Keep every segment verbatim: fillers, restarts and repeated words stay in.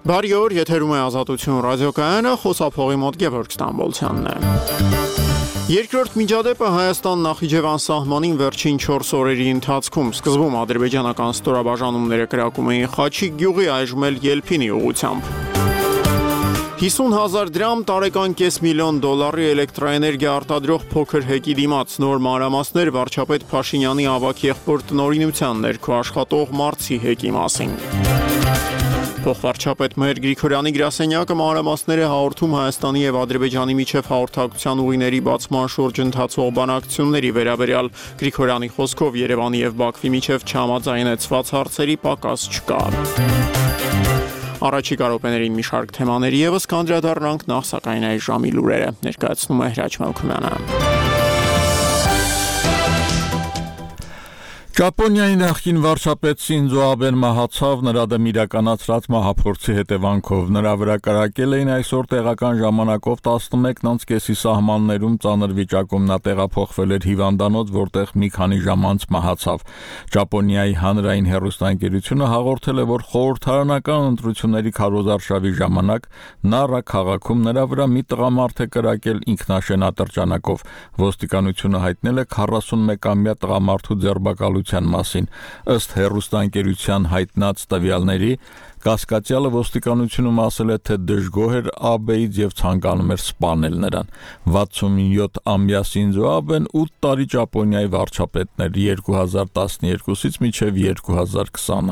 Բարի օր, եթերում է Ազատություն ռադիոկայանը, խոսափողի մոտ Գևորգ Ստամբոլցյանն է։ Երկրորդ միջադեպը Հայաստան-Նախիջևան սահմանին վերջին չորս օրերի ընթացքում սկզբում ադրբեջանական ստորաբաժանումները կրակում էին Խաչիկ գյուղի, այժմ էլ Ելփինի ուղղությամբ։ հիսուն հազար դրամ տարեկան կես միլիոն դոլարի էլեկտրաէներգիա արտադրող փոքր հեկի դիմաց նոր մանրամասներ վարչապետ Փաշինյանի ավագ եղբոր տնօրինության ներքո աշխատող Մարցի հեկի մասին։ Փոխվարչապետ Մհեր Գրիգորյանի գրասենյակը մանրամասներ է հաղորդում Հայաստանի եւ Ադրբեջանի միջև հաղորդակցության ուղիների բացման շուրջ ընթացող բանակցությունների վերաբերյալ Գրիգորյանի խոսքով Երևանի եւ Բաքվի միջև չհամաձայնեցված հարցերի պակաս չկա։ Առաջիկա րոպեներին մի շարք թեմաների եւս կանդրադառնանք, նախ սակայն այս ժամի լուրերը ներկայացնում է Հրաչ Մելքումյանը։ Ճապոնիայի նախկին վարչապետ Սինձո Աբեն մահացավ, նրա դեմ իրականացրած մահափորձի հետևանքով։ Նրա վրա կրակել էին այսօր տեղական ժամանակով տասնմեկն անց կեսի սահմաններում ծանր վիճակում նա տեղափոխվել էր հիվանդանոց, որտեղ մի քանի ժամ անց մահացավ։ Ճապոնիայի հանրային հեռուստաընկերությունը հաղորդել է, որ խորհրդարանական ընտրությունների քարոզարշավի ժամանակ Նարա քաղաքում նրա վրա մի տղամարդ է կրակել ինքնաշեն ատրճանակով։ Ոստիկանությունը հայտնել է քառասունմեկամյա տղամարդու ձերբակալության մասին։ Ըստ հեռուստաընկերության հայտնած տվյալների, կասկածյալը ոստիկանությունում ասել է, թե դժգոհ էր Աբեից եւ ցանկանում էր սպանել նրան։ վաթսունյոթամյա Սինձո Աբեն ութ տարի Ճապոնիայի վարչապետն էր երկու հազար տասներկուսից մինչև երկու հազար քսանը։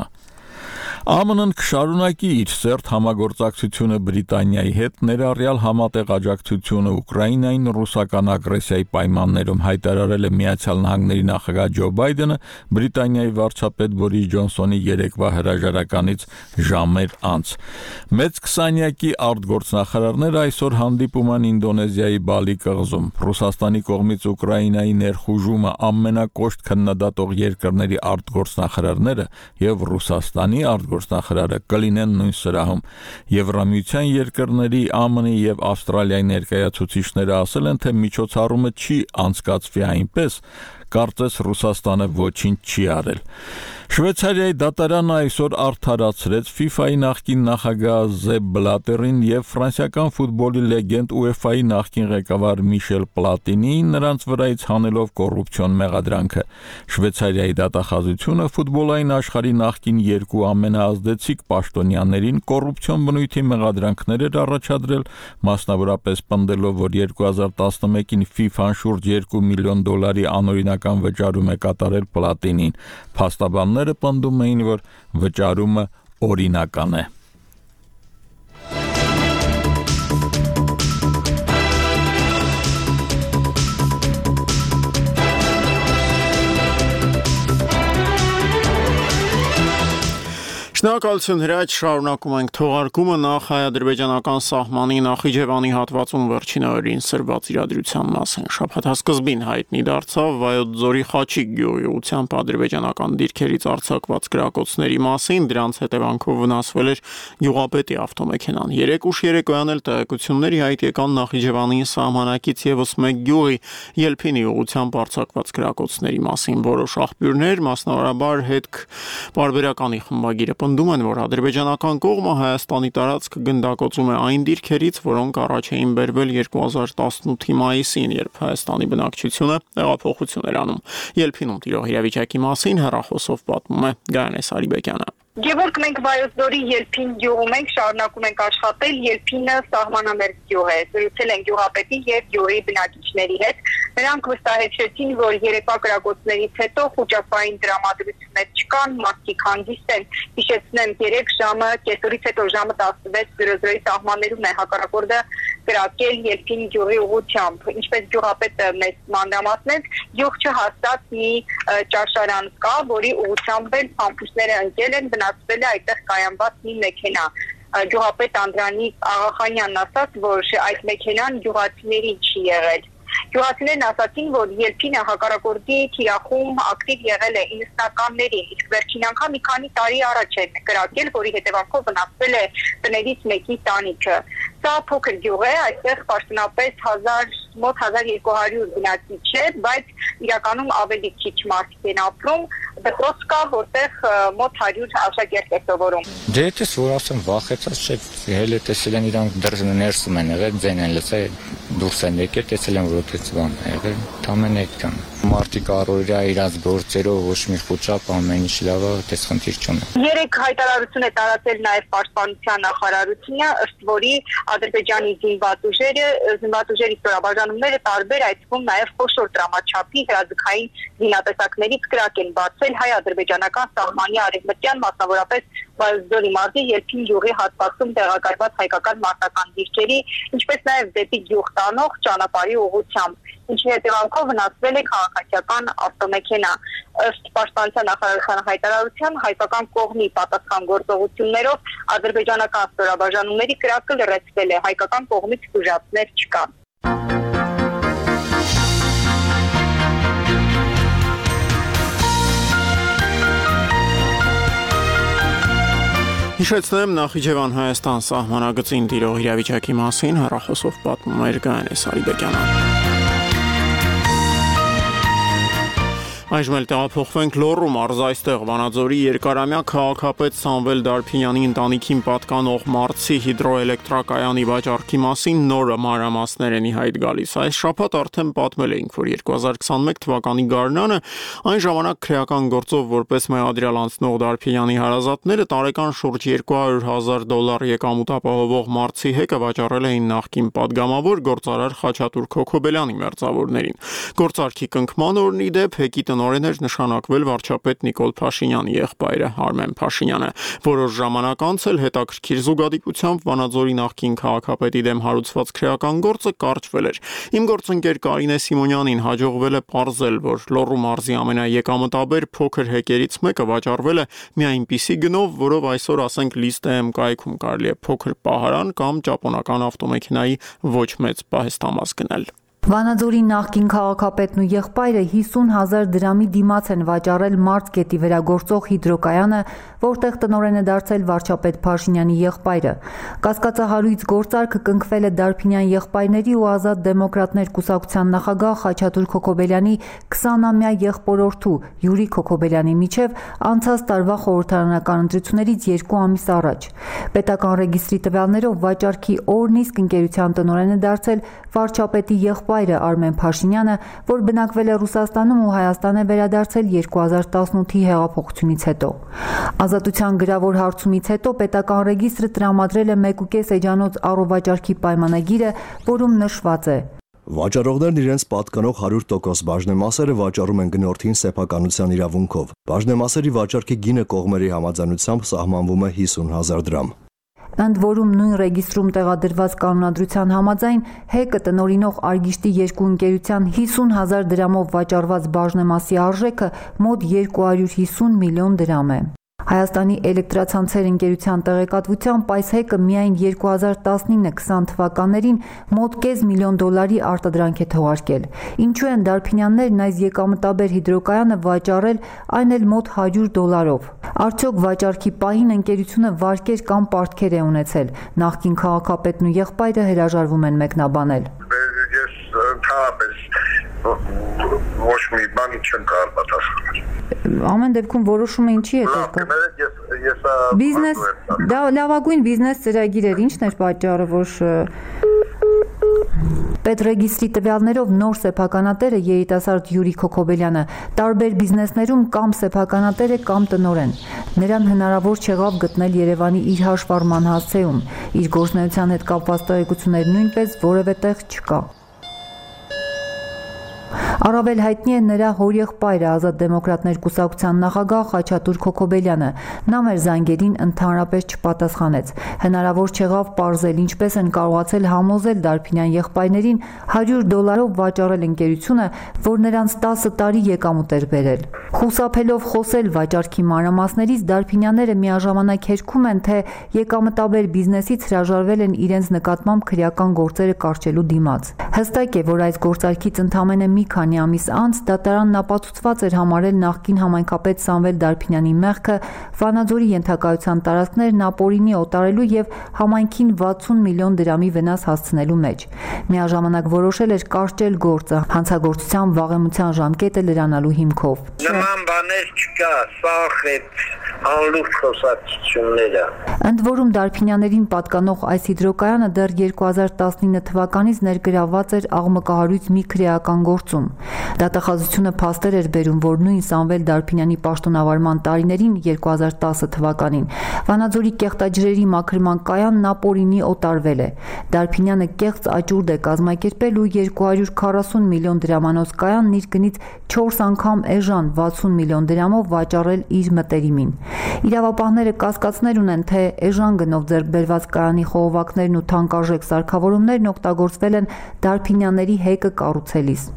ԱՄՆ-ն կշարունակի իր սերտ համագործակցությունը Բրիտանիայի հետ, ներառյալ համատեղ աջակցությունը Ուկրաինային ռուսական ագրեսիայի պայմաններում, հայտարարել է Միացյալ Նահանգների նախագահ Ջո Բայդենը Բրիտանիայի վարչապետ Բորիս Ջոնսոնի երեկվա հրաժարականից ժամեր անց։ Մեծ քսանյակի արտգործնախարարները այսօր հանդիպում են Ինդոնեզիայի Բալի կղզում։ Ռուսաստանի կողմից Ուկրաինայի ներխուժումը ամենակոշտ քննադատող երկրների արտգործնախարարները եւ Ռուսաստանի արտգործնախարարը կլինեն նույն սրահում։ Եվրամիության երկրների, ԱՄՆ-ի եւ Ավստրալիայի ներկայացուցիչները ասել են, թե միջոցառումը չի անցկացվի այնպես, կարծես Ռուսաստանը ոչինչ չի արել։ Շվեյցարիայի դատարանը այսօր արդարացրեց ֆիֆայի նախկին նախագահ Զեփ Բլատերին եւ ֆրանսիական ֆուտբոլի լեգենդ ՈՒԵՖԱ-ի նախկին ղեկավար Միշել Պլատինին նրանց վրայից հանելով կոռուպցիոն մեղադրանքը։ Շվեյցարիայի դատախազությունը ֆուտբոլային աշխարհի նախկին երկու ամենաազդեցիկ պաշտոնյաներին կոռուպցիոն բնույթի մեղադրանքներ էր առաջադրել, մասնավորապես պնդելով, որ երկու հազար տասնմեկին ֆիֆան շուրջ երկու միլիոն դոլարի անօրինական վճարում է կատարել Պլատինին։ Փաստաբանները պնդում էին, որ վճարումը օրինական է։ Շնորհակալություն Հրաչ, շարունակում ենք թողարկումը նախ հայ-ադրբեջանական սահմանի Նախիջևանի հատվածում վերջին օրերին սրված իրադրության մասին։ Շաբաթասկզբին հայտնի դարձավ Վայոց ձորի Խաչիկ գյուղի ուղղությամբ ադրբեջանական դիրքերից արձակված կրակոցների մասին, դրանց հետևանքով վնասվել էր գյուղապետի ավտոմեքենան։ Երեկ ուշ երեկոյան էլ տեղեկությունների հայտ եկան Նախիջևանի սահմանակից եւս մեկ գյուղի Ելփինի ուղղությամբ արձակված կրակոցների մասին։ Որոշ աղբյուրներ, մասնավորաբար հետք պարբերականի խմբագիրը պնդում են, որ ադրբեջանական կողմը Հայաստանի տարածքը գնդակոծում է այն դիրքերից, որոնք առաջ էին բերվել երկու հազար տասնութի մայիսին, երբ Հայաստանի բնակչությունը տեղափոխություն էր անում։ Ելփինում տիրող իրավիճակի մասին հեռախոսով պատմում է Գայանե Սարիբեկյանը։ Գևորգ, մենք Վայոց ձորի Ելփին գյուղում ենք, շարունակում ենք աշխատել։ Ելփինը սահմանամերձ գյուղ է։ Զրուցել ենք գյուղապետի եւ գյուղի բնակիչների հետ։ Նրանք վստահեցրեցին, որ երեկվա կրակոցներից հետո խոճապային տրամադրություններ չկան, մարդիկ հանգիստ են։ Հիշեցնեմ, երեք ժամը, կեսօրից հետո ժամը տասնվեց զրոզրոյի սահմաններում է հակառակորդը կրակել Ելփին գյուղի ուղղությամբ։ Ինչպես գյուղապետը մեզ մանրամասնեց, գյուղ չհասած մի ճաշարան կա, որի ուղղությամբ էլ ամփոփները ընկել են, վնասվել է այդտեղ կայանված մի մեքենա։ Գյուղապետ Անդրանիկ Աղախանյանն ասաց, որ այդ մեքենան գյուղացիների չի եղել։ Գյուղացիներն ասացին, որ Ելփինը հակառակորդի թիրախում ակտիվ եղել է իննսնականներին, իսկ վերջին անգամ մի քանի տարի առաջ են կրակել, որի հետևանքով վնասվել է տներից մեկի տանիքը։ Սա փոքր գյուղ է, այստեղ պաշտոնապես մոտ հազար երկու հարյուր բնակիչ է, բայց իրականում ավելի քիչ մարդիկ են ապրում, դպրոց կա, որտեղ մոտ հարյուր աշակերտ է սովորում։ Դե դες որ ասեմ վախեցած չէ, հենց տեսել են իրանք դրսը ներսում են եղել, ձեն են լսել, դուրս են եկել, տեսել են որ այդպես բան է եղել, թամեն այդքան։ Մարտիկ առօրյա իրաց գործերով ոչ մի խոճապ ամեն ինչ լավ է, այդպես խնդիր չունեն։ Երեք հայտարարություն է տարածել նաև պաշտպանության նախարարությունը, ըստ որի Ադրբեջանի զինված ուժերը, զինված ուժերի ստորաբաժանումները տարբեր այդ թվում նաև խոշոր դրամաչափի հրաձգային զինատեսակներից կրակ են բացել հայ-ադրբեջանական սահմանի արևմտյան, մասնավորապես Վայոց-Ձորի մարզի Ելփին գյուղի հատվածում տեղակայված հայկական մարտական դիրքերի, ինչպես նաև դեպի գյուղ տանող ճանապարհի ուղղությամբ, ինչի հետևանքով վնասվել է քաղաքացիական ավտոմեքենա։ Ըստ պաշտպանության նախարարության հայտարարության, հայկական կողմի պատասխան գործողություններով ադրբեջանական ստորաբաժանումների կրակը լրացվել է, հայկական կողմից ուժացներ չկան։ Հիշեցնեմ Նախիջևան Հայաստան սահմանագծին տիրող իրավիճակի մասին հեռախոսով պատմում էր Գայանե Սարիբեկյանը։ Այժմ էլ տեղափոխվենք Լոռու մարզ, այստեղ Վանաձորի երկարամյա քաղաքապետ Սամվել Դարփինյանի ընտանիքին պատկանող Մարցի հիդրոէլեկտրակայանի վաճառքի մասին նոր մանրամասներ են ի հայտ գալիս։ Այս շաբաթ արդեն պատմել էինք, որ երկու հազար քսաներկու թվականի գարնանը այն ժամանակ քրեական գործով որպես մեղադրյալ անցնող Դարփինյանի հարազատները տարեկան շուրջ երկու հարյուր հազար դոլար եկամուտ ապահովող Մարցի հեկը վաճառել էին նախկին падգամավոր գործարար Խաչատուր Քոքոբելյանի մերձավորներին։ Գործարքի կնքման օրն ի դեպ հեկի տնօրեն էր նշանակվել վարչապետ Նիկոլ Փաշինյանի եղբայրը Արմեն Փաշինյանը։ Որոշ ժամանակ անց էլ հետաքրքիր զուգադիպությամբ Վանաձորի նախկին քաղաքապետի դեմ հարուցված քրեական գործը կարճվել էր։ Իմ գործընկեր Կարինե Սիմոնյանին հաջողվել է պարզել, որ Լոռու մարզի ամենաեկամտաբեր փոքր հեկերից մեկը վաճառվել է մի այնպիսի գնով, որով այսօր ասենք List.am կայքում կարելի է փոքր պահարան կամ ճապոնական ավտոմեքենայի ոչ մեծ պահեստամաս գնել։ Վանաձորի նախկին քաղաքապետն ու եղբայրը հիսուն հազար դրամի դիմաց են վաճառել Մարց գետի վրա գործող հիդրոկայանը, որտեղ տնօրեն է դարձել վարչապետ Փաշինյանի եղբայրը։ Կասկածահարույց գործարքը կնքվել է Դարփինյան եղբայրների ու Ազատ դեմոկրատներ կուսակցության նախագահ Խաչատուր Քոքոբելյանի քսանամյա եղբորորդու Յուրի Քոքոբելյանի միջև անցած տարվա խորհրդարանական ընտրություններից երկու ամիս առաջ։ Պետական ռեգիստրի տվյալներով վաճառքի օրն իսկ ընկերության տնօրեն է դարձել վարչապետի եղբայրը Արմեն Փաշինյանը, որ բնակվել է Ռուսաստանում ու Հայաստան է վերադարձել երկու հազար տասնութի հեղափոխությունից հետո։ Ազատության գրավոր հարցումից հետո պետական ռեգիստրը տրամադրել է մեկ ու կես էջանոց առողվաճառքի պայմանագիրը, որում նշված է. Վաճառողներն իրենց պատկանող հարյուր տոկոս բաժնեմասերը վաճառում են գնորդին սեփականության իրավունքով։ Բաժնեմասերի վաճառքի գինը կողմերի համաձայնությամբ սահմանվում է հիսուն հազար դրամ։ Ընդ որում նույն ռեգիստրում տեղադրված կանոնադրության համաձայն հեկը տնօրինող Արգիշտի երկու ընկերության հիսուն հազար դրամով վաճառված բաժնեմասի արժեքը մոտ երկու հարյուր հիսուն միլիոն դրամ է։ Հայաստանի էլեկտրացանցեր ընկերության տեղեկատվությամբ այս հեկը միայն երկու հազար տասնինը քսան թվականներին մոտ կես միլիոն դոլարի արտադրանք է թողարկել։ Ինչու են Դարփինյաններն այս եկամտաբեր հիդրոկայանը վաճառել, այն էլ մոտ հարյուր դոլարով։ Արդյոք վաճառքի պահին ընկերությունը վարկեր կամ պարտքեր է ունեցել։ Նախկին քաղաքապետն ու եղբայրը հրաժարվում են մեկնաբանել։ Ես ընդհանրապես ոչ մի բան չեմ կարող պատասխանել։ Ամեն դեպքում որոշումը ինչի է տեղկա։ Բիզնես, դա լավագույն բիզնես ծրագիր էր, ինչն էր պատճառը, որ Պետրեգիստրի տվյալներով նոր սեփականատերը երիտասարդ Յուրի Քոքոբելյանը տարբեր բիզնեսներում կամ սեփականատեր է կամ տնօրեն։ Նրան հնարավոր չեղավ գտնել Երևանի իր հաշվառման հասցեում։ Իր գործունեության հետ կապված տեղեկություններ նույնպես որևէ տեղ չկա։ Առավել հայտնի է նրա հորեղբայրը Ազատ դեմոկրատներ կուսակցության նախագահ Խաչատուր Քոքոբելյանը։ Նա մեր զանգերին ընդհանրապես չպատասխանեց։ Հնարավոր չեղավ պարզել ինչպես են կարողացել համոզել Դարփինյան եղբայրներին հարյուր դոլարով վաճառել ընկերությունը, որ նրանց տասը տարի եկամուտ էր բերել։ Խուսափելով խոսել վաճառքի մանրամասներից Դարփինյանները միաժամանակ հերքում են, թե եկամտաբեր բիզնեսից հրաժարվել են իրենց նկատմամբ քրեական գործերը կարճելու դիմաց։ Հստակ է, որ այս գործարքից ընդամենը մի քանի քանի ամիս անց դատարանն ապացուցված էր համարել նախկին համայնքապետ Սամվել Դարփինյանի մեղքը Վանաձորի ենթակայության տարածքներն ապօրինի օտարելու եւ համայնքին վաթսուն միլիոն դրամի վնաս հասցնելու մեջ։ Միաժամանակ որոշել էր կարճել գործը հանցագործության վաղեմության ժամկետը լրանալու հիմքով։ Նման բաներ չկա, սաղ է անլուրջ խոսակցությունները։ Ընդ որում Դարփինյաններին պատկանող այս հիդրոկայանը դեռ երկու հազար տասնինը թվականից ներգրավված էր աղմկահարույց մի քրեական գործում։ Դատախազությունը փաստեր էր բերում, որ նույն Սամվել Դարփինյանի պաշտոնավարման տարիներին երկու հազար տասը թվականին Վանաձորի կեղտաջրերի մաքրման կայանն ապօրինի օտարվել է։ Դարփինյանը կեղծ աճուրդ է կազմակերպել ու երկու հարյուր քառասուն միլիոն դրամանոց կայանն իր գնից չորս անգամ էժան վաթսուն միլիոն դրամով վաճառել իր մտերիմին։ Իրավապահները կասկածներ ունեն, թե էժան գնով ձեռք բերված կայանի խողովակներն ու թանկարժեք սարքավորումներն օգտագործվել են Դարփինյանների հեկը կառուցելիս։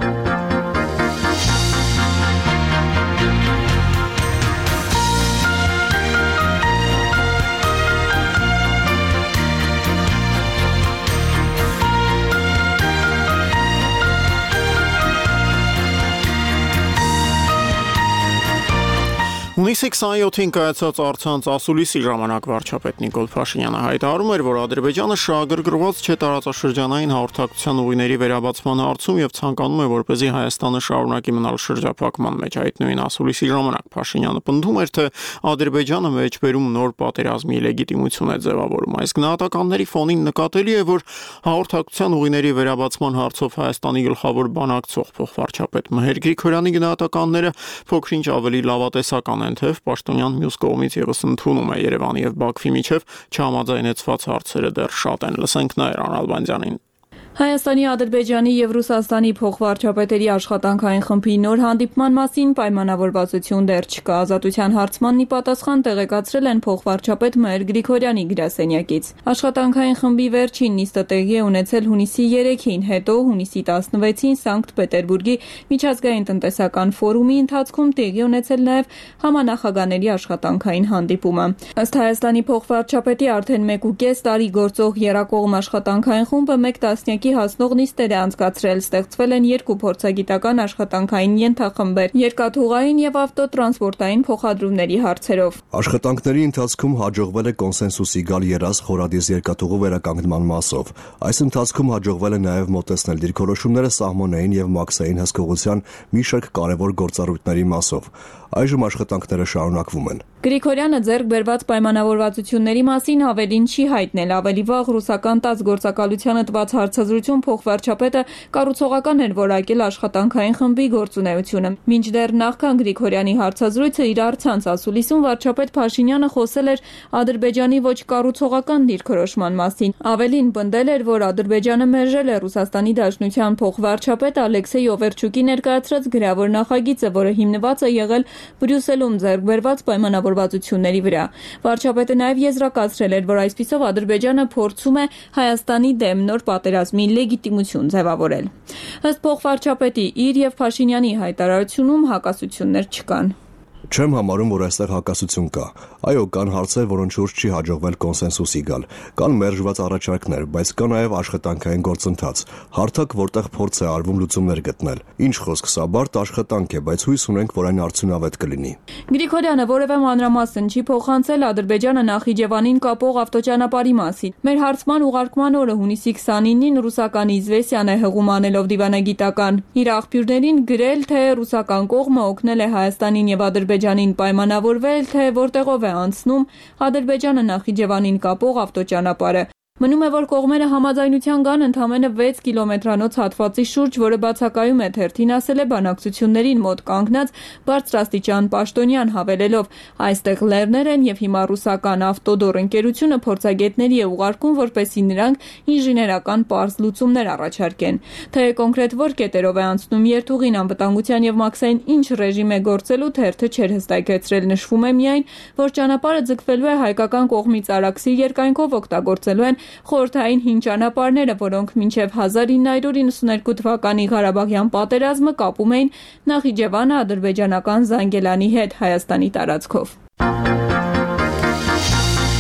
Հունիսի քսաներկուին կայացած առցանց ասուլիսի ժամանակ վարչապետ Նիկոլ Փաշինյանը հայտարարում էր, որ Ադրբեջանը շահագրգռված չէ տարածաշրջանային հաղորդակցության ուղիների վերաբացման հարցում եւ ցանկանում է, որպեսզի Հայաստանը շարունակի մնալ շրջափակման մեջ։ Այդ նույն ասուլիսի ժամանակ Փաշինյանը պնդում էր, թե Ադրբեջանը մեջբերում նոր պատերազմի լեգիտիմություն է ձևավորում։ Այս գնահատականների ֆոնին նկատելի է, որ հաղորդակցության ուղիների վերաբացման հարցով Հայաստանի գլխավոր բանակցող փոխվարչապետ Մհեր Գրիգորյանի գնահատականները փոքրինչ ավելի լավատեսական են, թեև պաշտոնյան մյուս կողմից ևս ընդունում է Երևանի եւ Բաքվի միջև չհամաձայնեցված հարցերը դեռ շատ են։ Լսենք Նաիրա Նալբանդյանին։ Հայաստանի, Ադրբեջանի եւ Ռուսաստանի փոխվարչապետերի աշխատանքային խմբի նոր հանդիպման մասին պայմանավորվածություն դեռ չկա։ Ազատության հարցմանն ի պատասխան տեղեկացրել են փոխվարչապետ Մհեր Գրիգորյանի գրասենյակից։ Աշխատանքային խմբի վերջին նիստը տեղի է ունեցել հունիսի երեքին, հետո հունիսի տասնվեցին Սանկտ Պետերբուրգի միջազգային տնտեսական ֆորումի ընթացքում տեղի ունեցել նաեւ համանախագահների աշխատանքային հանդիպումը։ Ըստ Հայաստանի փոխվարչապետի արդեն մեկ ու կես տարի գործող Եռակողմ աշխատանքային խումբը մեկ տասնյակի հասնող նիստեր է անցկացրել, ստեղծվել են երկու փորձագիտական աշխատանքային ենթախմբեր՝ երկաթուղային եւ ավտոտրանսպորտային փոխադրումների հարցերով։ Աշխատանքների ընթացքում հաջողվել է կոնսենսուսի գալ երազ խորադիս երկաթուղու վերականգնման մասով։ Այս ընթացքում հաջողվել է նաեւ մոտեցնել դիրքորոշումները սահմանային եւ մաքսային հսկողության մի շարք կարևոր գործառույթների մասով։ Այժմ աշխատանքները շարունակվում են։ Գրիգորյանը ձեռք բերված պայմանավորվածությունների մասին ավելին չի հայտնել։ Ավելի վաղ ռուսական ՏԱՍՍ գործակալությանը տված հարցազրույցում փոխվարչապետը կառուցողական էր որակել աշխատանքային խմբի գործունեությունը։ Մինչդեռ նախքան Գրիգորյանի հարցազրույցը իր առցանց ասուլիսում վարչապետ Փաշինյանը խոսել էր Ադրբեջանի ոչ կառուցողական դիրքորոշման մասին։ Ավելին պնդել էր, որ Ադրբեջանը մերժել է Ռուսաստանի Դաշնության փոխվարչապետ Ալեքսեյ Օվերչուկի ներկայացրած գրավոր նախագիծը, որը հիմնված է եղել Բրյուսելում ձեռք բերված պայմանավորվածությունների վրա։ Վարչապետը նաև եզրակացրել էր, որ այսպիսով Ադրբեջանը փորձում է Հայաստանի դեմ նոր պատերազմի լեգիտիմություն ձևավորել։ Ըստ փոխվարչապետի, իր եւ Փաշինյանի հայտարարությունում հակասություններ չկան։ Չեմ համարում, որ այստեղ հակասություն կա։ Այո, կան հարցեր, որոնց շուրջ չի հաջողվել կոնսենսուսի գալ։ Կան մերժված առաջարկներ, բայց կա նաև աշխատանքային գործընթաց, հարթակ, որտեղ փորձ է արվում լուծումներ գտնել։ Ինչ խոսք, սա բարդ աշխատանք է, բայց հույս ունենք, որ այն արդյունավետ կլինի։ Գրիգորյանը որևէ մանրամասն չի փոխանցել Ադրբեջանը Նախիջևանին կապող ավտոճանապարհի մասին։ Մեր հարցման ուղարկման օրը հունիսի քսանինին ռուսական Իզվեսիան է հղում անելով դիվանագիտական։ Իր աղբյուրներին գրել, թե ռուսական կողմը օգնել է Հայաստանին եւ Ադրբեջանին պայմանավորվել, թե որտեղով է անցնում Ադրբեջանը Նախիջևանին կապող ավտոճանապարհը։ Մնում է, որ կողմերը համաձայնության կան ընդամենը վեց կիլոմետրանոց հատվածի շուրջ, որը բացակայում է թերթին ասել է բանակցություններին մոտ կանգնած բարձրաստիճան պաշտոնյան, հավելելով. այստեղ լեռներ են եւ հիմա ռուսական ավտոդոր ընկերությունը փորձագետների է ուղարկում, որպեսզի նրանք ինժեներական պարզ լուծումներ առաջարկեն։ Թե կոնկրետ որ կետերով է անցնում երթուղին, անվտանգության եւ մաքսային ինչ ռեժիմ է գործելու, թերթը չէր հստակեցրել։ Նշվում է միայն, որ ճանապարհը ձգվելու է հայկական կողմից Արաքսի երկայնքով, օգտագործելու են խորհրդային հին ճանապարհները, որոնք մինչև հազար ինը հարյուր իննսունհերկու թվականի Ղարաբաղյան պատերազմը կապում էին Նախիջևանը ադրբեջանական Զանգելանի հետ Հայաստանի տարածքով։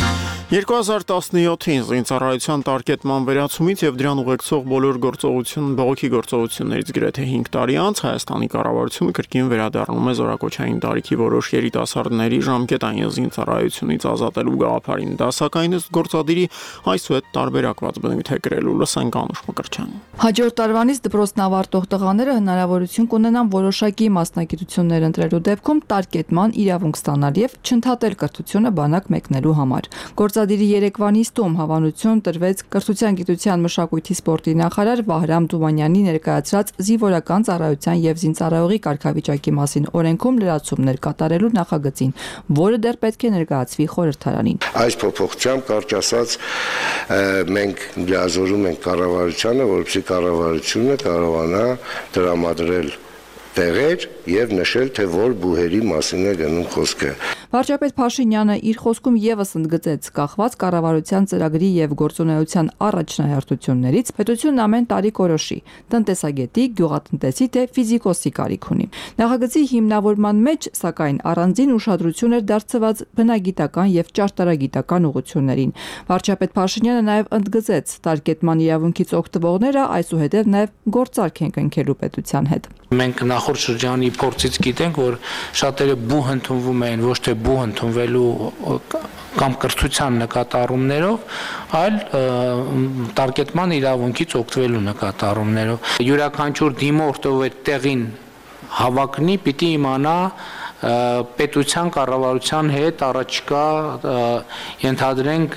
երկու հազար տասնյոթին զինծառայության տարկետման վերացումից եւ դրան ուղեկցող բոլոր գործողություն բողոքի գործողություններից գրեթե հինգ տարի անց Հայաստանի կառավարությունը կրկին վերադառնում է զորակոչային տարիքի որոշ երիտասարդների ժամկետային զինծառայությունից ազատելու գաղափարին։ Դա սակայն ըստ գործադիրի այսուհետ տարբերակված բնույթ է կրելու։ Լսենք Անուշ Մկրտչյանին։ Հաջորդ տարվանից դպրոցն ավարտող տղաները հնարավորություն կունենան որոշակի մասնագիտություններ ընտրելու դեպքում տարկետման իրավունք ստանալ եւ չընդհատել կրթությունը բանակ մեկնելու համար։ Գործադիրի երեկվա նիստում հավանություն տրվեց կրթության, գիտության, մշակույթի, սպորտի նախարար Վահրամ Թումանյանի ներկայացրած զինվորական ծառայության եւ զինծառայողի կարգավիճակի մասին օրենքում լրացումներ կատարելու նախագծին, որը դեռ պետք է ներկայացվի խորհրդարանին։ Այս փոփոխությամբ կարճ ասած մենք լիազորում ենք կառավարությանը, որպեսզի կառավարությունը կարողանա տրամադրել տեղեր եւ նշել, թե որ բուհերի մասին է գնում խոսքը։ Վարչապետ Փաշինյանը իր խոսքում եւս ընդգծեց, կախված կառավարության ծրագրի եւ գործունեության առաջնահերթություններից, պետությունն ամեն տարի կորոշի տնտեսագետի, գյուղատնտեսի թե ֆիզիկոսի կարիք ունի։ Նախագծի հիմնավորման մեջ, սակայն, առանձին ուշադրություն էր դարձված բնագիտական եւ ճարտարագիտական ուղղություններին։ Վարչապետ Փաշինյանը նաեւ ընդգծեց, տարկետման իրավունքից օգտվողները այսուհետև նաեւ գործարք են կնքելու պետության հետ։ Մենք նախորդ շրջանի փորձից գիտենք, որ շատերը բուհ ընդունվում են ոչ թե բուհ ընդունվելու կամ կրթության նկատառումներով, այլ տարկետման իրավունքից օգտվելու նկատառումներով։ Յուրաքանչյուր դիմորդ, ով այդ տեղին հավակնի, պիտի իմանա պետության կառավարության հետ առաջիկա ենթադրենք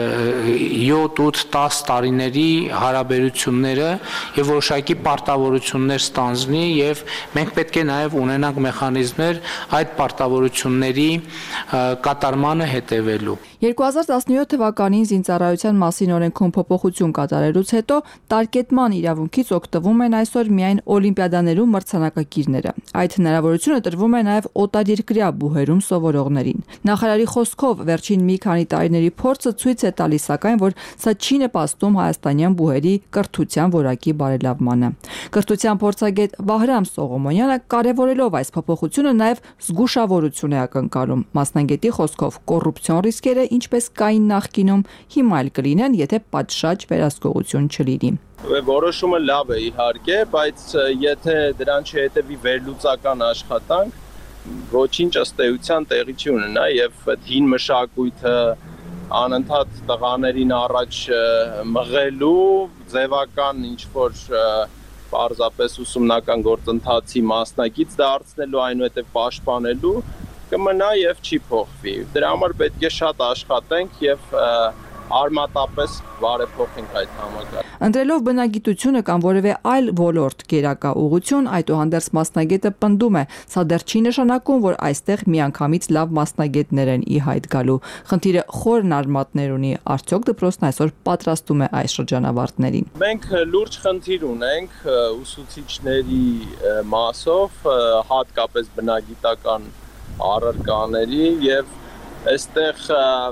յոթ ութ դես տարիների հարաբերությունները եւ որոշակի պարտավորություններ ստանձնի եւ մենք պետք է նաեւ ունենանք մեխանիզմներ այդ պարտավորությունների կատարմանը հետևելու։ երկու հազար տասնյոթ թվականին զինծառայության մասին օրենքում փոփոխություն կատարելուց հետո տարկետման իրավունքից օգտվում են այսօր միայն օլիմպիադաներում մրցանակակիրները։ Այդ հնարավորությունը տրվում է նաեւ օտարերկրյա բուհերում սովորողներին։ Նախարարի խոսքով վերջին մի քանի տարիների փորձը ցույց է տալիս սակայն, որ սա չի նպաստում հայաստանյան բուհերի կրթության որակի բարելավմանը։ Կրթության փորձագետ Վահրամ Սողոմոնյանը կարևորելով այս փոփոխությունը նաեւ զգուշավորություն է ակնկալում։ Մասնագետի խոսքով կոռուպցիոն ռիսկերը ինչպես կային նախկինում, հիմա էլ կլինեն, եթե պատշաճ վերահսկողություն չլինի։ Որոշումը լավ է իհարկե, բայց եթե դրան չհետևի վերլուծական աշխատանք, ոչինչ ըստ էության տեղի չի ունենա եւ այդ հին մշակույթը անընդհատ տղաներին առաջ մղելու ձևական ինչ որ պարզապես ուսումնական գործընթացի մասնակից դարձնելու, այնուհետև պաշտպանելու կմնա եւ չի փոխվի։ Դրա համար պետք է շատ աշխատենք եւ արմատապես բարեփոխենք այդ համակարգը։ Ընտրելով բնագիտությունը կամ որևէ այլ ոլորտ գերակա ուղղություն, այդուհանդերձ մասնագետը պնդում է, սա դեռ չի նշանակում, որ այստեղ միանգամից լավ մասնագետներ են ի հայտ գալու։ Խնդիրը խորն արմատներ ունի, արդյոք դպրոցն այսօր պատրաստում է այս շրջանավարտներին։ Մենք լուրջ խնդիր ունենք ուսուցիչների մասով, հատկապես բնագիտական առարկաների եւ այստեղ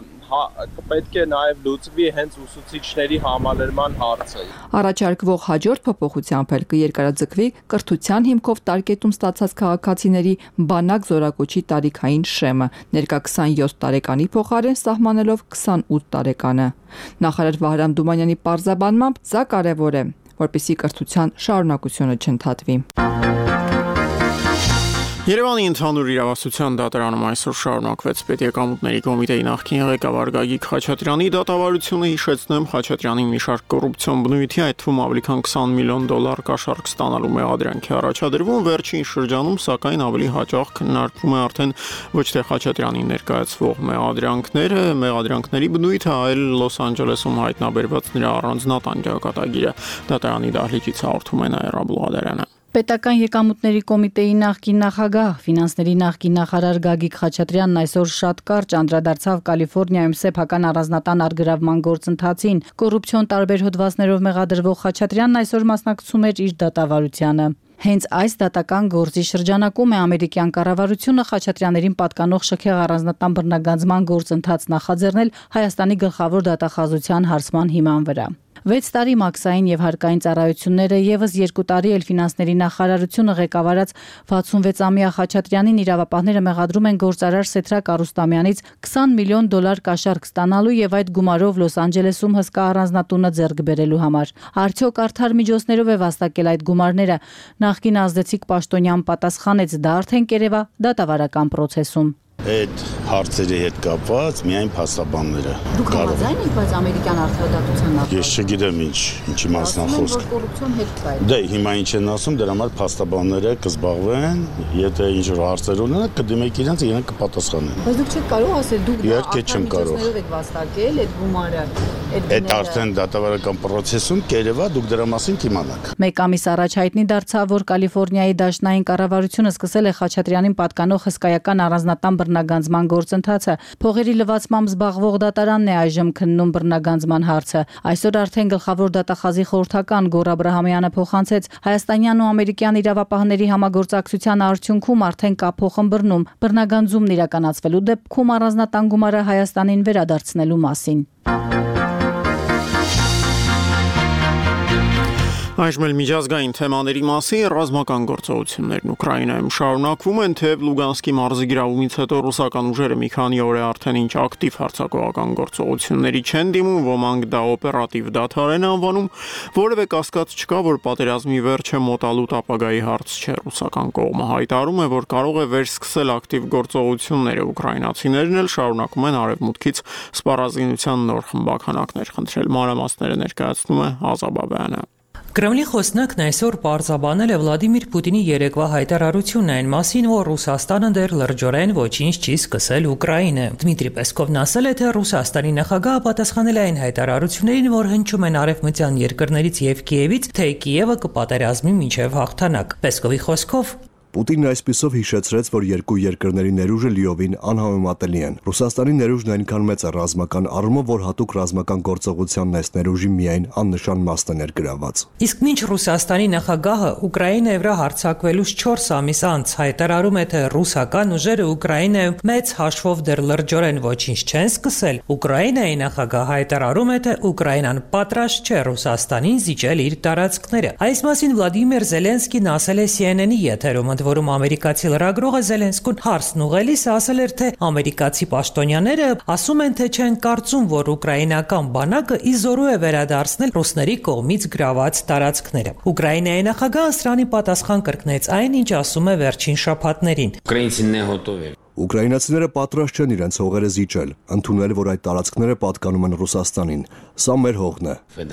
պետք է նաև լուծվի հենց ուսուցիչների համալրման հարցը։ Առաջարկվող հաջորդ փոփոխությամբ էլ կերկարաձգվի կրթության հիմքով տարկետում ստացած քաղաքացիների բանակ զորակոչի տարիքային շեմը, ներկա քսանյոթ տարեկանի փոխարեն սահմանելով քսանութ տարեկանը։ Նախարար Վահրամ Թումանյանի պարզաբանմամբ սա կարևոր է, որպեսզի կրթության շարունակությունը չընդհատվի։ Երևանի ընդհանուր իրավասության դատարանում այսօր շարունակվեց Պետեկամուտների կոմիտեի նախկին ղեկավար Գագիկ Խաչատրյանի դատավարությունը, հիշեցնեմ, Խաչատրյանին մի շարք կոռուպցիոն բնույթի, այդ թվում ավելի քան քսան միլիոն դոլար կաշառք ստանալու մեղադրանքի առաջադրվում, վերջին շրջանում սակայն ավելի հաճախ քննարկվում է արդեն ոչ թե Խաչատրյանին ներկայացվող մեղադրանքները, մեղադրանքների բնույթը, այլ Լոս Անջելեսում հայտնաբերված նրա առանձնատան ճակատագիրը։ Դատարանի դահլիճից հաղորդում է Նաիրա Բլուհադարյանը։ Պետական եկամուտների կոմիտեի նախկին նախագահ, ֆինանսների նախկին նախարար Գագիկ Խաչատրյանն այսօր շատ կարճ անդրադարձավ Կալիֆոռնիայում սեփական առանձնատան արգրավման գործընթացին։ Կոռուպցիոն տարբեր հոդվածներով մեղադրվող Խաչատրյանն այսօր մասնակցում էր իր դատավարությանը։ Հենց այս դատական գործի շրջանակում է ամերիկյան կառավարությունը Խաչատրյաններին պատկանող շքեղ առանձնատան բռնագանձման գործընթաց նախաձեռնել Հայաստանի գլխավոր դատախազության հարցման հիման վրա։ վեց տարի մաքսային եւ հարկային ծառայությունները եւս երկու տարի էլ ֆինանսների նախարարությունը ղեկավարած վաթսունվեցամյա Խաչատրյանին իրավապահները մեղադրում են գործարար Սեթրակ Արուստամյանից քսան միլիոն դոլար կաշառք ստանալու եւ այդ գումարով Լոս Անջելեսում հսկա առանձնատունը ձեռք բերելու համար։ Արդյոք արդար միջոցներով է վաստակել այդ գումարները։ Նախկին ազդեցիկ պաշտոնյան պատասխանեց՝ դա արդեն կերևա դատավարական process-ում։ Այդ հարցերի հետ կապված միայն փաստաբանները։ Դուք համաձայն եք, բայց ամերիկյան արդարադատության նախարար։ Ես չգիտեմ ինչ, ինչի մասն է խոսքը։ Կոռուպցիոն հետ կա։ Դե հիմա ինչ են ասում, դրա համար փաստաբանները կզբաղվեն, եթե ինչ որ հարցեր ունենան, կդիմեք իրենց, իրենք կպատասխանեն։ Բայց դուք չեք կարող ասել դուք Իհարկե չեմ կարող։ եք վաստակել այդ գումարը, այդ Այդ արդեն դատավարական process-ում կերևա դուք դրա մասին կիմանաք։ Մեկ ամիս առաջ հայտնի դարձավ, որ Կալիֆոռնիայի դաշնային կառավարությունը սկսել է Խաչատրյանին պատկանող հսկայական առանձնատան բռնագանձման գործընթացը։ Փողերի լվացմամբ զբաղվող դատարանն է այժմ քննում բռնագանձման հարցը։ Այսօր արդեն գլխավոր դատախազի խորհրդական Գոռ Աբրահամյանը փոխանցեց հայաստանյան ու ամերիկյան իրավապահների համագործակցության արդյունքում արդեն կա փոխըմբռնում բռնագանձումն իրականացվելու դեպքում առանձնատան գումարը Հայաստանին վերադարձնելու մասին։ Այժմ էլ միջազգային թեմաների մասին ռազմական գործողություններն Ուկրաինայում շարունակվում են, թեև Լուգանսկի մարզի գրավումից հետո ռուսական ուժերը մի քանի օր է արդեն ինչ ակտիվ հարձակողական գործողությունների չեն դիմում, ոմանք դա օպերատիվ դադար են անվանում, որևէ կասկած չկա, որ պատերազմի վերջը մոտալուտ ապագայի հարց չէ։ Ռուսական կողմը հայտարարում է, որ կարող է վերսկսել ակտիվ գործողությունները, ուկրաինացիներն էլ շարունակում են արևմուտքից սպառազինության նոր խմբականակներ խնդրել։ Մանրամասները ներկայացնում է Ազաբաբյանը։ Կրեմլի խոսնակն այսօր պարզաբանել է Վլադիմիր Պուտինի երեկվա հայտարարությունն այն մասին, որ Ռուսաստանը դեռ լրջորեն ոչինչ չի սկսել Ուկրաինայում։ Դմիտրի Պեսկովն ասել է, թե Ռուսաստանի նախագահը պատասխանել է այն հայտարարություններին, որ հնչում են արևմտյան երկրներից եւ Կիևից, թե Կիևը կպատերազմի մինչեւ հաղթանակ։ Պեսկովի խոսքով Պուտինն այսպիսով հիշեցրեց, որ երկու երկրների ներուժը լիովին անհամեմատելի են։ Ռուսաստանի ներուժն այնքան մեծ է ռազմական առումով, որ հատուկ ռազմական գործողությանն այս ներուժի միայն աննշան մասն է ներգրավված։ Իսկ մինչ Ռուսաստանի նախագահը Ուկրաինայի վրա հարձակվելուց չորս ամիս անց հայտարարում է, թե ռուսական ուժերը Ուկրաինայում մեծ հաշվով դեռ լրջորեն ոչինչ չեն սկսել, Ուկրաինայի նախագահը հայտարարում է, թե Ուկրաինան պատրաստ չէ Ռուսաստանին զիջել իր տարածքները։ Այս մասին Վլադիմիր Զելենսկին ասել է C N N-ի եթերում, որում ամերիկացի լրագրողը Զելենսկուն հարցն ուղղելիս ասել էր, թե ամերիկացի պաշտոնյաները ասում են, թե չեն կարծում, որ ուկրաինական բանակը իզորու է վերադարձնել ռուսների կողմից գրաված տարածքները։ Ուկրաինայի նախագահը սրանի պատասխան կրկնեց այն, ինչ ասում է վերջին շաբաթներին։ Ուկրաինացիները պատրաստ չեն իրենց հողերը զիջել, ընդունել, որ այդ տարածքները պատկանում են Ռուսաստանին։ Սա մեր հողն է։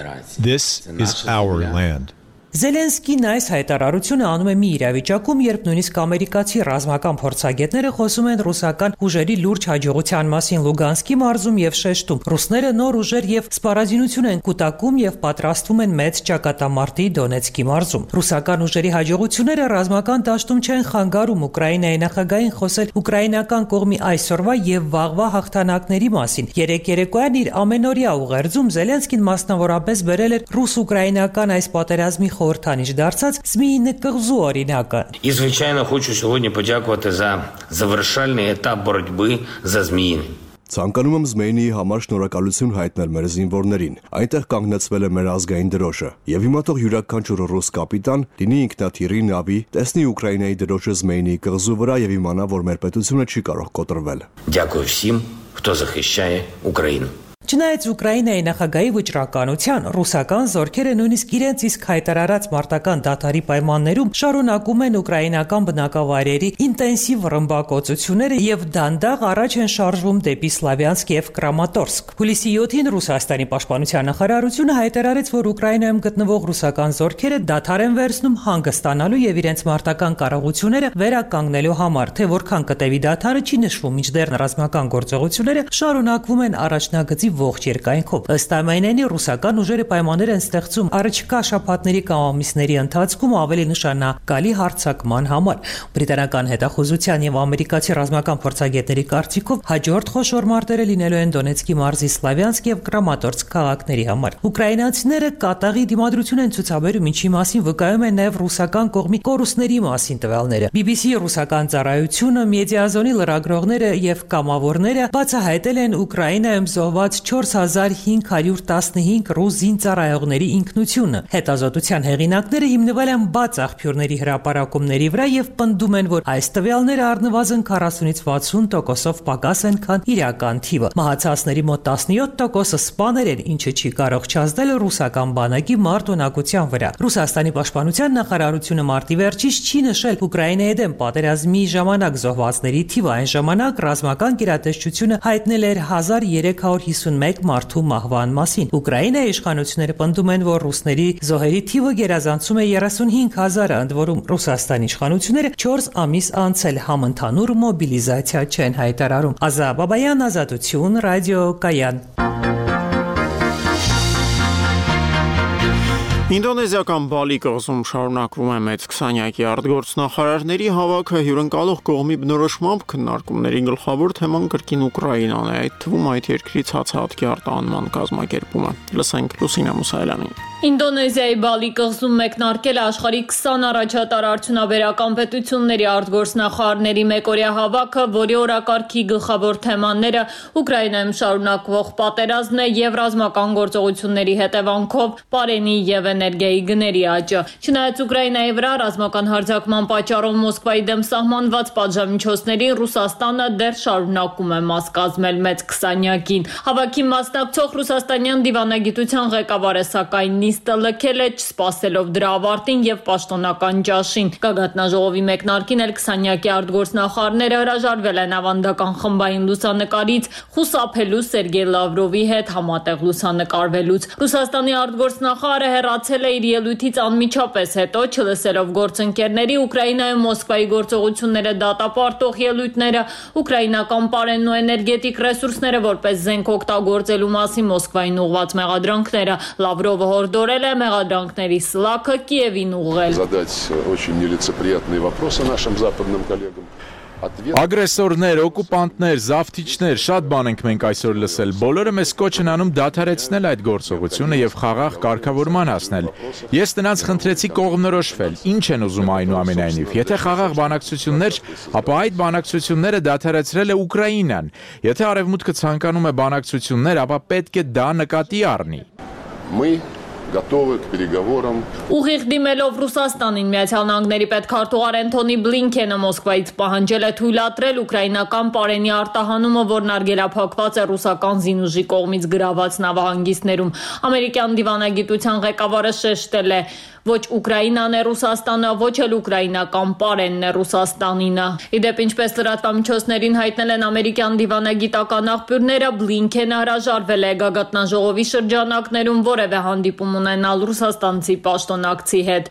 This is our land. Զելենսկին այս հայտարարությունը անում է մի իրավիճակում, երբ նույնիսկ ամերիկացի ռազմական փորձագետները խոսում են ռուսական ուժերի լուրջ հաջողության մասին Լուգանսկի մարզում եւ շեշտում։ Ռուսները նոր ուժեր եւ սպառազինություն են կուտակում եւ պատրաստվում են մեծ ճակատամարտի Դոնեցկի մարզում։ Ռուսական ուժերի հաջողությունները ռազմական դաշտում չեն խանգարում Ուկրաինայի նախագահին խոսել ուկրաինական կողմի այսօրվա եւ վաղվա հաղթանակների մասին։ Երեք երեկոյան իր ամենօրյա ուղերձում Զելենսկին մասնավորապես բերել էր ռուս-ուկրաինական այս պատերազմի խորհրդանիշ դարձած Զմիյնի կղզու օրինակը։ І, звичайно, хочу сьогодні подякувати за завершальний етап боротьби за Зміїни. Ցանկանում եմ Զմեյնիի համար շնորհակալություն հայտնել մեր զինվորներին։ Այնտեղ կանգնեցվել է մեր ազգային դրոշը։ Եվ հիմա թող յուրաքանչյուր ռուս կապիտան լինի ինքնաթիռի նավի, տեսնի Ուկրաինայի դրոշը Զմեյնիի կղզու վրա եւ իմանա, որ մեր պետությունը չի կարող կոտրվել։ Дякую всім, хто захищає Україну. Չնայած Ուկրաինայի նախագահի վճռականության, ռուսական զորքերը նույնիսկ իրենց իսկ հայտարարած մարտական դադարի պայմաններում շարունակում են ուկրաինական բնակավայրերի ինտենսիվ ռմբակոծությունները եւ դանդաղ առաջ են շարժվում դեպի Սլավյանսկ եւ Կրամատորսկ։ Հուլիսի յոթին Ռուսաստանի պաշտպանության նախարարությունը հայտարարեց, որ Ուկրաինայում գտնվող ռուսական զորքերը դադար են վերցնում հանգստանալու եւ իրենց մարտական կարողությունները վերականգնելու համար, թե որքան կտևի դադարը չի նշվում, մինչդեռ ռազմական գործողությունները շարունակվում են առաջնագծի ողջ երկայնքով։ Ըստ ամենայնի ռուսական ուժերը պայմաններ են ստեղծում առաջիկա շաբաթների կամ ամիսների ընթացքում ավելի նշանակալի հարձակման համար։ Բրիտանական հետախուզության եւ ամերիկացի ռազմական փորձագետների կարծիքով հաջորդ խոշոր մարտերը լինելու են Դոնեցկի մարզի Սլավյանսկ եւ Կրամատորսկ քաղաքների համար։ Ուկրաինացիները կատաղի դիմադրություն են ցուցաբերում, ինչի մասին վկայում են նաեւ ռուսական կողմի կորուստների մասին տվյալները։ B B C ռուսական ծառայությունը, Մեդիազոնի լրագրողները եւ կամավորները բացահայտել են Ուկրաինայում զոհված չորս հազար հինգ հարյուր տասնհինգ ռուս զինծառայողների ինքնությունը։ Հետազոտության հեղինակները հիմնվել են բաց աղբյուրների հրապարակումների վրա եւ պնդում են, որ այս տվյալները առնվազն քառասունից վաթսուն տոկոսով պակաս են, քան իրական թիվը։ Մահացածների մոտ տասնյոթ տոկոսը սպաներ են, ինչը չի կարող չազդել ռուսական բանակի մարտունակության վրա։ Ռուսաստանի պաշտպանության նախարարությունը մարտի վերջից չի նշել Ուկրաինայի դեմ պատերազմի ժամանակ զոհվածների թիվը։ Այն ժամանակ ռազմական գերատեսչությունը հայտնել էր հազար երեք հարյուր հիսունմեկ մարդու մահվան մասին։ Ուկրաինայի իշխանությունները պնդում են, որ ռուսների զոհերի թիվը գերազանցում է երեսունհինգ հազարը, ընդ որում Ռուսաստանի իշխանությունները չորս ամիս անց էլ համընդհանուր մոբիլիզացիա չեն հայտարարում։ Ազատ Բաբայան, Ազատություն, Ռադիո Կայան։ Ինդոնեզիական Բալի կղզում շարունակվում է մեծ քսանյակի արտգործնախարարների հավաքը հյուրընկալող կողմի բնորոշմամբ քննարկումների գլխավոր թեման կրկին Ուկրաինան է, այդ թվում այդ երկրի ցածահատկի արտահանման կազմակերպումը։ Լսենք Լուսինա Մուսայելյանին։ Ինդոնեզիայի Բալի կղզում մեկնարկել է աշխարհի քսան առաջատար արդյունաբերական պետությունների արտգործնախարարների մեկօրյա հավաքը, որի օրակարգի գլխավոր թեմաները Ուկրաինայում շարունակվող պատերազմն է եւ ռազմական գործողությունների հետևանքով պարենի եւ էներգիայի գների աճը։ Չնայած Ուկրաինայի վրա ռազմական հարձակման պատճառով Մոսկվայի դեմ սահմանված պատժամիջոցներին Ռուսաստանը դեռ շարունակում է մաս կազմել մեծ քսանյակին։ Հավաքի մասնակցող ռուսաստանյան դիվանագիտության ղեկավարը սակայն նիստը լքել է, չսպասելով դրա ավարտին եւ պաշտոնական ճաշին։ Գագաթնաժողովի մեկնարկին էլ քսանյակի արտգործնախարարները հրաժարվել են ավանդական խմբային լուսանկարից խուսափելու Սերգեյ Լավրովի հետ համատեղ լուսանկարվելուց։ Ռուսաստանի արտգործնախարարը հեռացել է իր ելույթից անմիջապես հետո, չլսելով գործընկերների Ուկրաինայում Մոսկվայի գործողությունները դատապարտող ելույթները, ուկրաինական պարենն ու էներգետիկ ռեսուրսները որպես զենք օգտագործելու մասին Մոսկվային ուղղված մեղադրանքները։ Լավրովը հորդորել է մեղադրանքների սլաքը Կիևին ուղղել։ Задать очень нелицеприятные вопросы нашим западным коллегам. Ագրեսորներ, օկուպանտներ, զավթիչներ, շատ բան ենք մենք այսօր լսել։ Բոլորը մեզ կոչ են անում դադարեցնել այդ գործողությունը եւ խաղաղ կարգավորման հասնել։ Ես նրանց խնդրեցի կողմնորոշվել։ Ինչ են ուզում այնուամենայնիվ։ Եթե խաղաղ բանակցություններ, ապա այդ բանակցությունները դադարեցրել է Ուկրաինան։ Եթե Արևմուտքը ցանկանում է բանակցություններ, ապա պետք է դա նկատի առնի։ Мы готовы к переговорам. Ուղիղ դիմելով Ռուսաստանին Միացյալ Նահանգների պետքարտուղար Էնթոնի Բլինքենը Մոսկվայից պահանջել է թույլատրել ուկրաինական պարենի արտահանումը, որն արգելափակված է ռուսական զինուժի կողմից գրաված նավահանգիստներում։ Ամերիկյան դիվանագիտության ղեկավարը շեշտել է. ոչ Ուկրաինան է Ռուսաստանը, ոչ էլ ուկրաինական պարենն է Ռուսաստանինը։ Իդեպ ինչպես լրատվամիջոցներին հայտնել են ամերիկյան դիվանագիտական աղբյուրները, Բլինքենը հրաժարվել է գագաթնաժողովի շրջանակներում որևէ հանդիպում ունենալ ռուսաստանցի պաշտոնակցի հետ։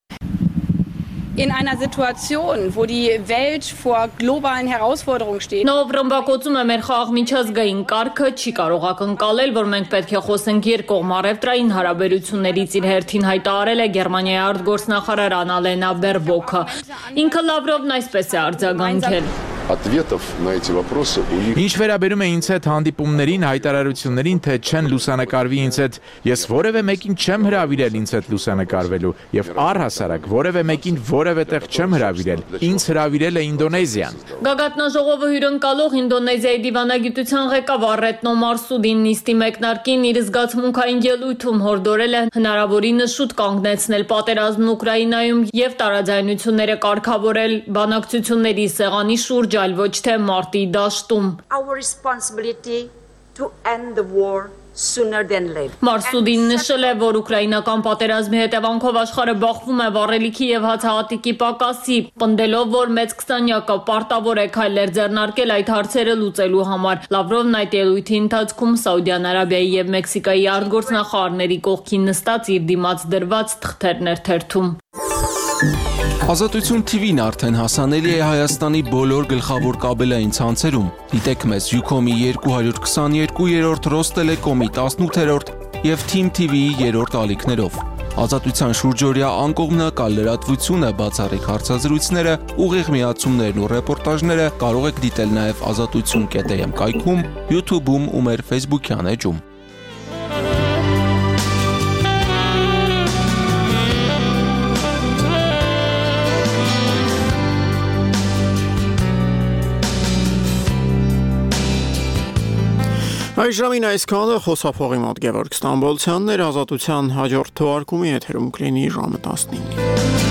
In einer Situation, wo die Welt vor globalen Herausforderungen steht. Նա ռմբակոծում է մեր խաղաղ միջազգային կարգը չի կարող ակնկալել, որ մենք պետք է խոսենք երկկողմ առևտրային հարաբերություններից իր հերթին հայտարարել է Գերմանիայի արտգործնախարար Անալենա Բերբոքը։ Ինքը Լավրովն այսպես է արձագանքել. Ответов на эти вопросы у них. Ինչ վերաբերում է ինձ հետ հանդիպումներին, հայտարարություններին, թե չեն լուսանկարվի ինձ հետ, ես որևէ մեկին չեմ հրավիրել ինձ հետ լուսանկարվելու եւ առհասարակ որևէ մեկին որևէ տեղ չեմ հրավիրել։ Ինձ հրավիրել է Ինդոնեզիան։ Գագաթնաժողովը հյուրընկալող Ինդոնեզիայի դիվանագիտության ղեկավար Ռետնո Մարսուդին նիստի մեկնարկին իր զգացմունքային ելույթում հորդորել է հնարավորինս շուտ կանգնեցնել պատերազմն Ուկրաինայում եւ տարաձայնությունները կարգավորել բանակցությունների սեղանի շուրջ, այլ ոչ թե մարտի դաշտում։ Our responsibility to end the war sooner than later. Մարսուդին նշել է, որ ուկրաինական պատերազմի հետևանքով աշխարհը բախվում է վառելիքի եւ հացահատիկի պակասի, պնդելով, որ մեծ քսանյակը պարտավոր է քայլեր ձեռնարկել այդ հարցերը լուծելու համար։ Լավրովն այդ ելույթի ընթացքում Սաուդյան Արաբիայի եւ Մեքսիկայի արտգործնախարարների կողքին նստած իր դիմաց դրված թղթերն էր թերթում։ Ազատություն T V-ն արդեն հասանելի է Հայաստանի բոլոր գլխավոր կաբելային ցանցերում։ Դիտեք մեզ Յուքոմի երկու հարյուր քսաներկու, Ռոստելեկոմի տասնութերորդ եւ Թիմ T V-ի երրորդ ալիքներով։ Ազատության շուրջօրյա անկողմնակալ լրատվությունը, բացառիկ հարցազրույցները, ուղիղ միացումներն ու ռեպորտաժները կարող եք դիտել նաեւ ազատություն կետ am կայքում, YouTube-ում ու մեր Facebook-յան էջում։ Այժմին այսքանը խոսափողի մոտ Գևորգ Ստամբոլցյանն էր, Ազատության հաջորդ թողարկումի եթերում կլինի ժամը տասնինը։